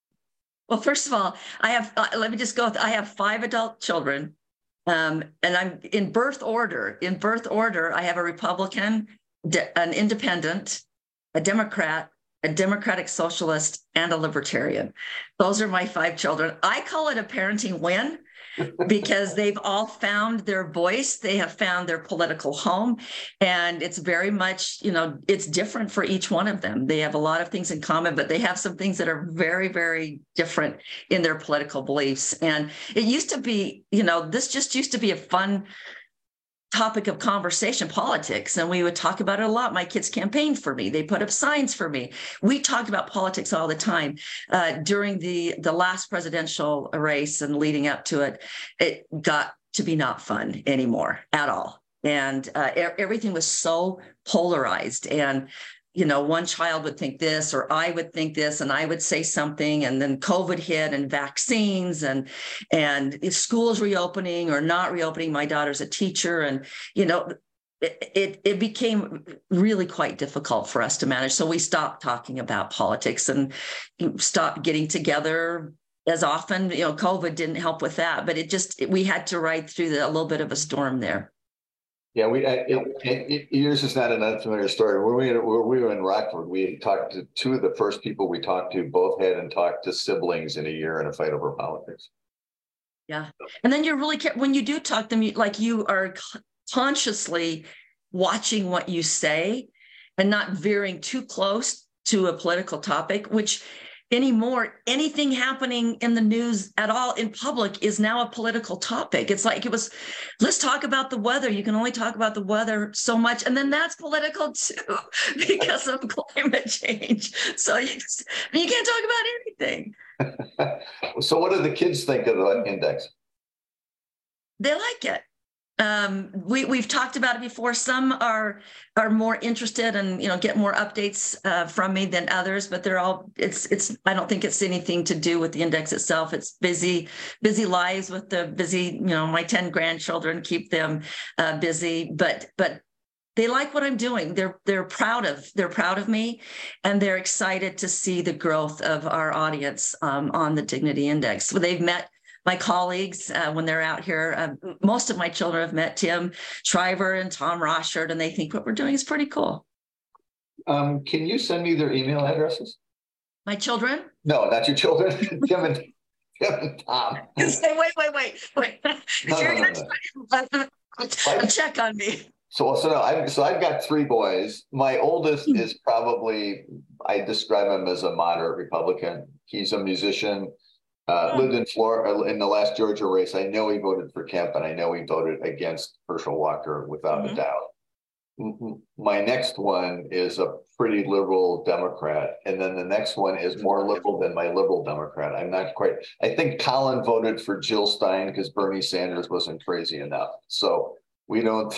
Well, first of all, I have, uh, let me just go, I have five adult children, um, and I'm in birth order. In birth order, I have a Republican, an independent, a Democrat, a Democratic Socialist, and a Libertarian. Those are my five children. I call it a parenting win, because they've all found their voice. They have found their political home. And it's very much, you know, it's different for each one of them. They have a lot of things in common, but they have some things that are very, very different in their political beliefs. And it used to be, you know, this just used to be a fun topic of conversation, politics, and we would talk about it a lot. My kids campaigned for me. They put up signs for me. We talked about politics all the time. Uh, during the, the last presidential race and leading up to it, it got to be not fun anymore at all. And uh, everything was so polarized. And you know, one child would think this, or I would think this, and I would say something, and then COVID hit, and vaccines, and and if schools reopening or not reopening. My daughter's a teacher, and you know, it, it it became really quite difficult for us to manage. So we stopped talking about politics and stopped getting together as often. You know, COVID didn't help with that, but it just we had to ride through the, a little bit of a storm there. Yeah, we it, it, it, yours is not an unfamiliar story. When we, when we were in Rockford, we talked to two of the first people we talked to, both had and talked to siblings in a year in a fight over politics. Yeah, and then you're really, when you do talk to them, like you are consciously watching what you say and not veering too close to a political topic, which anymore, anything happening in the news at all in public is now a political topic. It's like it was, let's talk about the weather. You can only talk about the weather so much. And then that's political too, because of climate change. So you, just, you can't talk about anything. So what do the kids think of the index? They like it. Um, we, we've talked about it before. Some are are more interested and, you know, get more updates uh, from me than others, but they're all, it's, it's, I don't think it's anything to do with the index itself. It's busy, busy lives with the busy, you know, my ten grandchildren keep them uh, busy, but, but they like what I'm doing. They're, they're proud of, they're proud of me, and they're excited to see the growth of our audience um, on the Dignity Index. So they've met my colleagues uh, when they're out here. Uh, most of my children have met Tim Shriver and Tom Rochard, and they think what we're doing is pretty cool. Um, can you send me their email addresses? My children? No, not your children. Tim and, Tim and Tom. Say, wait, wait, wait, wait. No, You're no, going no, to no. check on me. So, so no, I've, so I've got three boys. My oldest is probably, I describe him as a moderate Republican. He's a musician. Uh, lived in Florida in the last Georgia race. I know he voted for Kemp, and I know he voted against Herschel Walker without mm-hmm. a doubt. My next one is a pretty liberal Democrat, and then the next one is more liberal than my liberal Democrat. I'm not quite. I think Colin voted for Jill Stein because Bernie Sanders wasn't crazy enough. So we don't.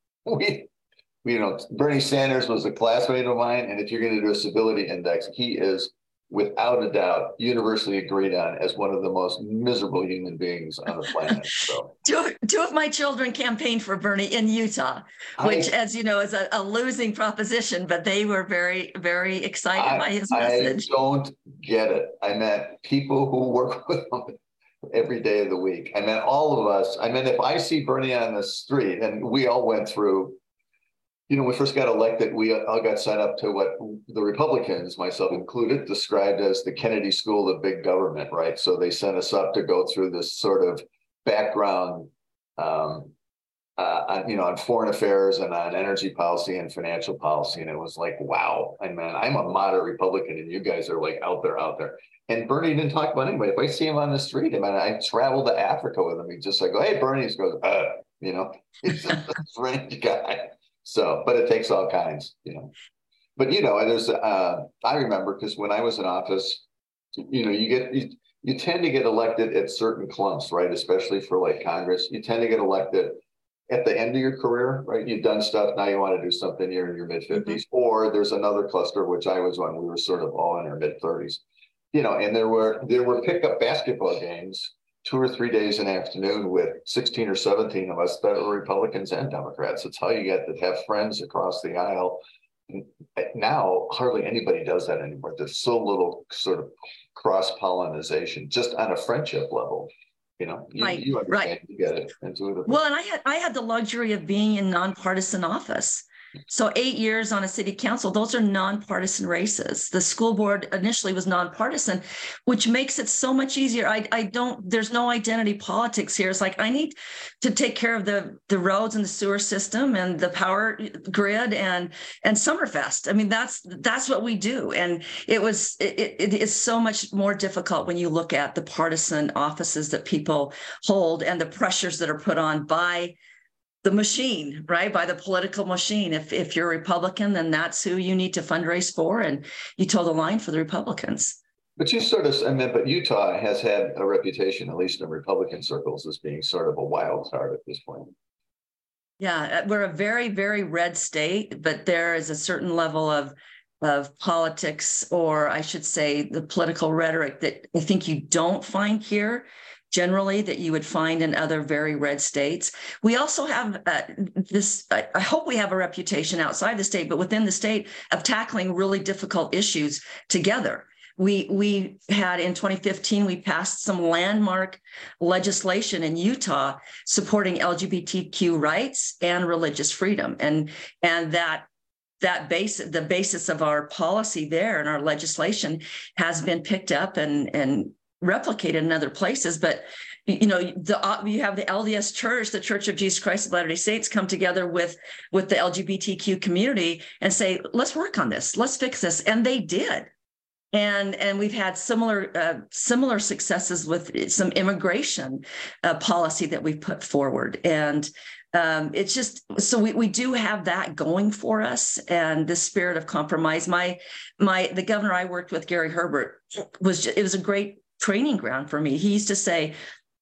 We we don't. Bernie Sanders was a classmate of mine, and if you're going to do a civility index, he is, without a doubt, universally agreed on as one of the most miserable human beings on the planet. So two, two of my children campaigned for Bernie in Utah, which, I, as you know, is a, a losing proposition, but they were very, very excited I, by his message. I don't get it. I met people who work with him every day of the week. I meant all of us. I mean, if I see Bernie on the street, and we all went through, you know, when we first got elected, we all got signed up to what the Republicans, myself included, described as the Kennedy School of Big Government, right? So they sent us up to go through this sort of background, um, uh, on, you know, on foreign affairs and on energy policy and financial policy. And it was like, wow, I mean, I'm a moderate Republican and you guys are like out there, out there. And Bernie didn't talk about anybody. If I see him on the street, I mean, I traveled to Africa with him. He just like, hey, Bernie, he goes, uh, you know, he's a strange guy. So, but it takes all kinds, you know. But, you know, there's, uh, I remember, because when I was in office, you know, you get, you, you tend to get elected at certain clumps, right? Especially for like Congress, you tend to get elected at the end of your career, right? You've done stuff, now you want to do something, you're in your mid fifties. Mm-hmm. Or there's another cluster, which I was on, we were sort of all in our mid thirties, you know, and there were, there were pickup basketball games two or three days in the afternoon with sixteen or seventeen of us that were Republicans and Democrats. It's how you get to have friends across the aisle. Now, hardly anybody does that anymore. There's so little sort of cross-pollination, just on a friendship level. You know, you, right, you understand, right. You get it. Intuitively. Well, and I had I had the luxury of being in nonpartisan office. So eight years on a city council, those are nonpartisan races. The school board initially was nonpartisan, which makes it so much easier. I, I don't, there's no identity politics here. It's like, I need to take care of the, the roads and the sewer system and the power grid and, and Summerfest. I mean, that's, that's what we do. And it was, it, it is so much more difficult when you look at the partisan offices that people hold and the pressures that are put on by the machine, right? By the political machine. If if you're a Republican, then that's who you need to fundraise for, and you toe the line for the Republicans. But you sort of, I mean, but Utah has had a reputation, at least in Republican circles, as being sort of a wild card at this point. Yeah, we're a very, very red state, but there is a certain level of of politics, or I should say the political rhetoric, that I think you don't find here generally, that you would find in other very red states. We also have uh, this, I, I hope we have a reputation outside the state, but within the state, of tackling really difficult issues together. We we had in twenty fifteen, we passed some landmark legislation in Utah supporting L G B T Q rights and religious freedom. And, and that that base, the basis of our policy there and our legislation has been picked up and, and replicated in other places. But, you know, the uh, you have the L D S Church, the Church of Jesus Christ of Latter-day Saints, come together with, with the L G B T Q community and say, let's work on this, let's fix this. And they did. And, and we've had similar uh, similar successes with some immigration uh, policy that we've put forward. And um, it's just, so we, we do have that going for us, and the spirit of compromise. My, my, the governor I worked with, Gary Herbert, was, it was a great training ground for me. He used to say,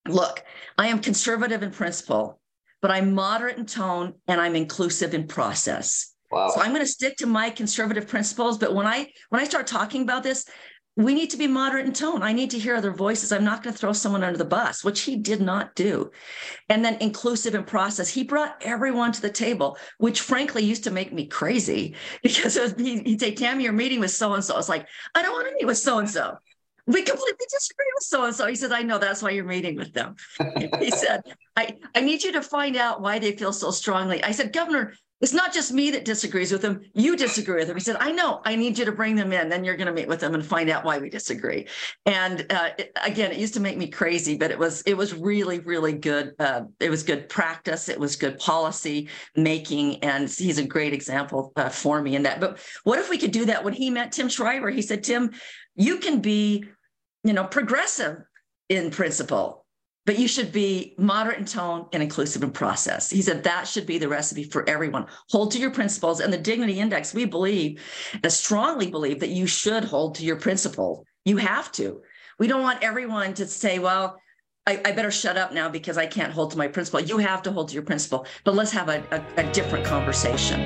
look, I am conservative in principle, but I'm moderate in tone and I'm inclusive in process. Wow. So I'm going to stick to my conservative principles. But when I when I start talking about this, we need to be moderate in tone. I need to hear other voices. I'm not going to throw someone under the bus, which he did not do. And then inclusive in process. He brought everyone to the table, which frankly used to make me crazy because it was, he, he'd say, Tammy, you're meeting with so-and-so. I was like, I don't want to meet with so-and-so. We completely disagree with so-and-so. He said, I know, that's why you're meeting with them. He said, I, I need you to find out why they feel so strongly. I said, Governor, it's not just me that disagrees with them. You disagree with them. He said, I know, I need you to bring them in. Then you're going to meet with them and find out why we disagree. And uh, it, again, it used to make me crazy, but it was it was really, really good. Uh, it was good practice. It was good policy making. And he's a great example uh, for me in that. But what if we could do that when he met Tim Shriver? He said, Tim, you can be, you know, progressive in principle, but you should be moderate in tone and inclusive in process. He said that should be the recipe for everyone. Hold to your principles. And the Dignity Index, we believe, and strongly believe that you should hold to your principle. You have to. We don't want everyone to say, well, I, I better shut up now because I can't hold to my principle. You have to hold to your principle, but let's have a, a, a different conversation.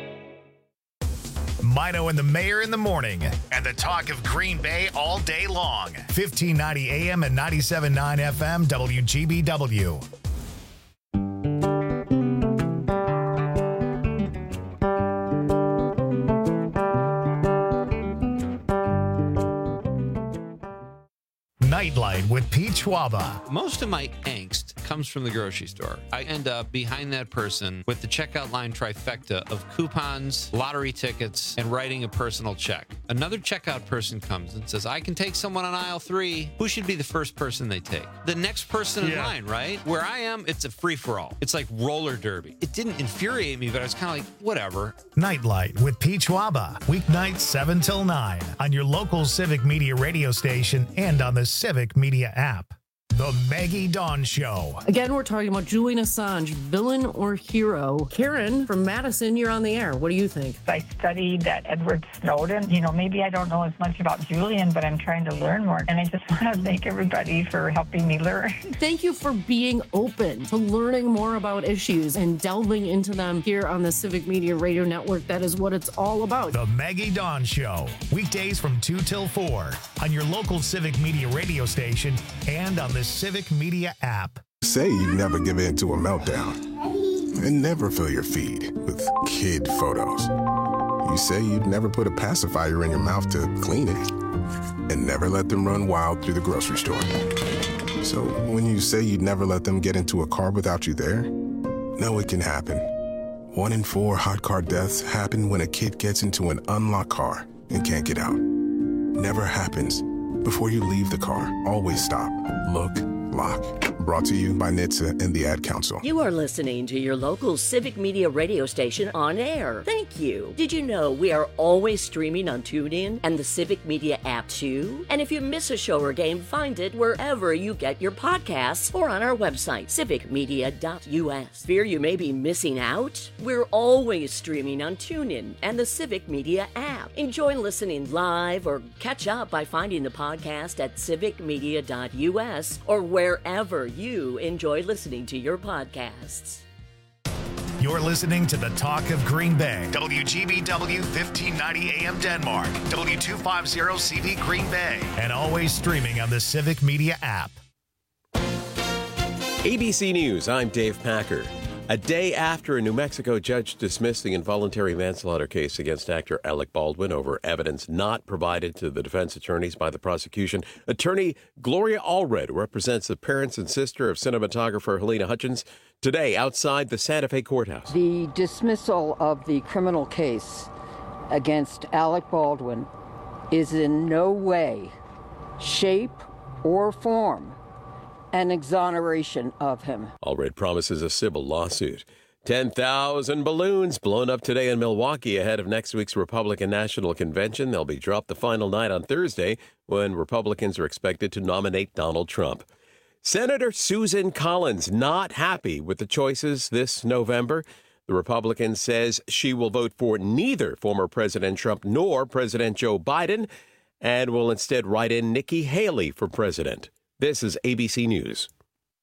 Mino and the Mayor in the morning, and the talk of Green Bay all day long. fifteen ninety A M and ninety-seven point nine F M W G B W. Nightlight with Pete Schwaba. Most of my angst comes from the grocery store. I end up behind that person with the checkout line trifecta of coupons, lottery tickets, and writing a personal check. Another checkout person comes and says, I can take someone on aisle three. Who should be the first person they take? The next person in Yeah. line, right? Where I am, it's a free-for-all. It's like roller derby. It didn't infuriate me, but I was kind of like, whatever. Nightlight with Pete Schwaba. Weeknights seven till nine on your local Civic Media radio station and on the Civic Media app. The Maggie Dawn Show. Again, we're talking about Julian Assange, villain or hero. Karen from Madison, you're on the air. What do you think? I studied that Edward Snowden. You know, maybe I don't know as much about Julian, but I'm trying to learn more. And I just want to thank everybody for helping me learn. Thank you for being open to learning more about issues and delving into them here on the Civic Media Radio Network. That is what it's all about. The Maggie Dawn Show. Weekdays from two till four on your local Civic Media radio station and on the Civic Media app. Say you never give in to a meltdown and never fill your feed with kid photos. You say you'd never put a pacifier in your mouth to clean it and never let them run wild through the grocery store. So when you say you'd never let them get into a car without you there, no, it can happen. One in four hot car deaths happen when a kid gets into an unlocked car and can't get out. Never happens. Before you leave the car, always stop, look, lock. Brought to you by N H T S A and the Ad Council. You are listening to your local Civic Media radio station on air. Thank you. Did you know we are always streaming on TuneIn and the Civic Media app too? And if you miss a show or game, find it wherever you get your podcasts or on our website, civic media dot U S. Fear you may be missing out? We're always streaming on TuneIn and the Civic Media app. Enjoy listening live or catch up by finding the podcast at civic media dot U S or wherever you enjoy listening to your podcasts. You're listening to the Talk of Green Bay. W G B W fifteen ninety A M Denmark. W two fifty C V Green Bay. And always streaming on the Civic Media app. A B C News, I'm Dave Packer. A day after a New Mexico judge dismissed the involuntary manslaughter case against actor Alec Baldwin over evidence not provided to the defense attorneys by the prosecution, attorney Gloria Allred represents the parents and sister of cinematographer Helena Hutchins today outside the Santa Fe courthouse. The dismissal of the criminal case against Alec Baldwin is in no way, shape, or form an exoneration of him. Allred promises a civil lawsuit. ten thousand balloons blown up today in Milwaukee ahead of next week's Republican National Convention. They'll be dropped the final night on Thursday when Republicans are expected to nominate Donald Trump. Senator Susan Collins not happy with the choices this November. The Republican says she will vote for neither former President Trump nor President Joe Biden and will instead write in Nikki Haley for president. This is A B C News.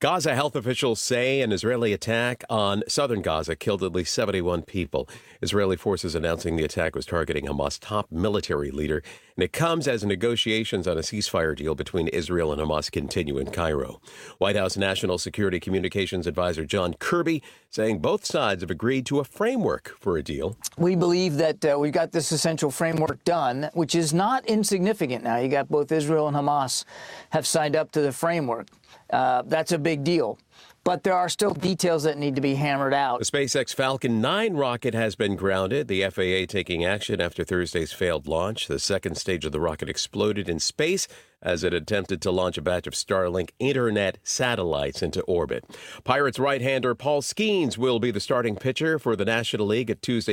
Gaza health officials say an Israeli attack on southern Gaza killed at least seventy-one people. Israeli forces announcing the attack was targeting Hamas' top military leader, and it comes as negotiations on a ceasefire deal between Israel and Hamas continue in Cairo. White House National Security Communications Advisor John Kirby saying both sides have agreed to a framework for a deal. We believe that uh, we've got this essential framework done, which is not insignificant now. You got both Israel and Hamas have signed up to the framework. Uh, that's a big deal. But there are still details that need to be hammered out. The SpaceX Falcon nine rocket has been grounded. The F A A taking action after Thursday's failed launch. The second stage of the rocket exploded in space as it attempted to launch a batch of Starlink internet satellites into orbit. Pirates right-hander Paul Skeens will be the starting pitcher for the National League at Tuesday.